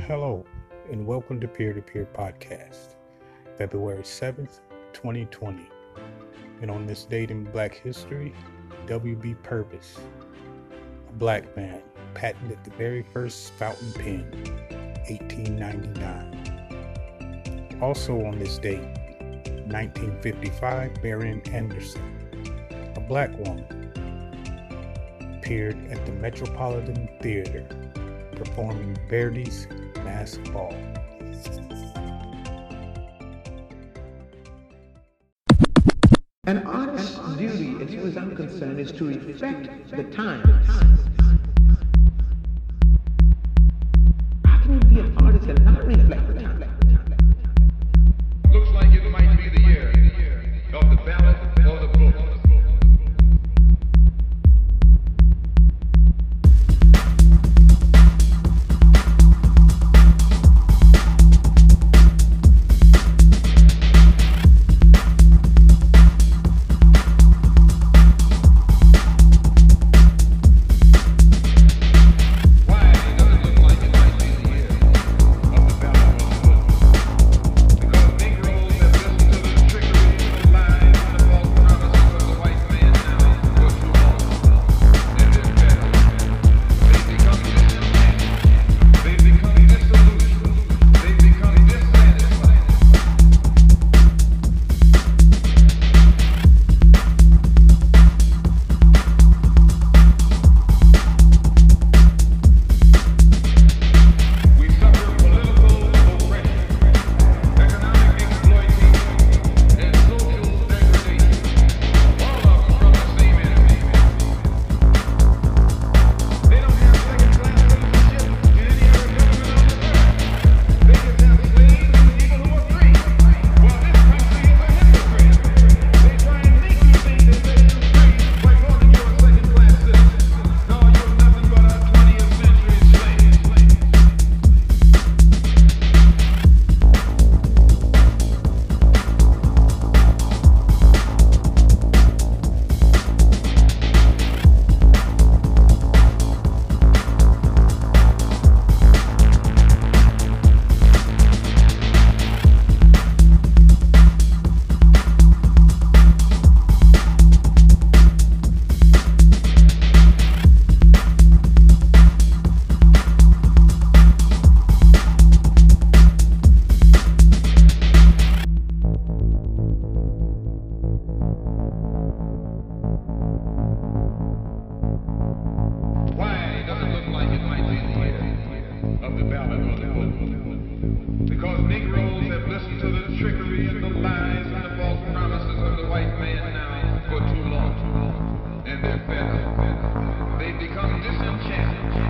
Hello, and welcome to Peer to Peer Podcast, February 7th, 2020. And on this date in Black history, W.B. Purvis, a black man, patented the very first fountain pen, 1899. Also on this date, 1955, Marian Anderson, a black woman, appeared at the Metropolitan Theater performing Verdi's Masked Ball. An artist's duty, as far as I'm concerned, is to reflect the times. How can you be an artist and not reflect the times? Looks like it might be the year of the ballot or the book. Because Negroes have listened to the trickery and the lies and the false promises of the white man now for too long. And they're fed up. They've become disenchanted.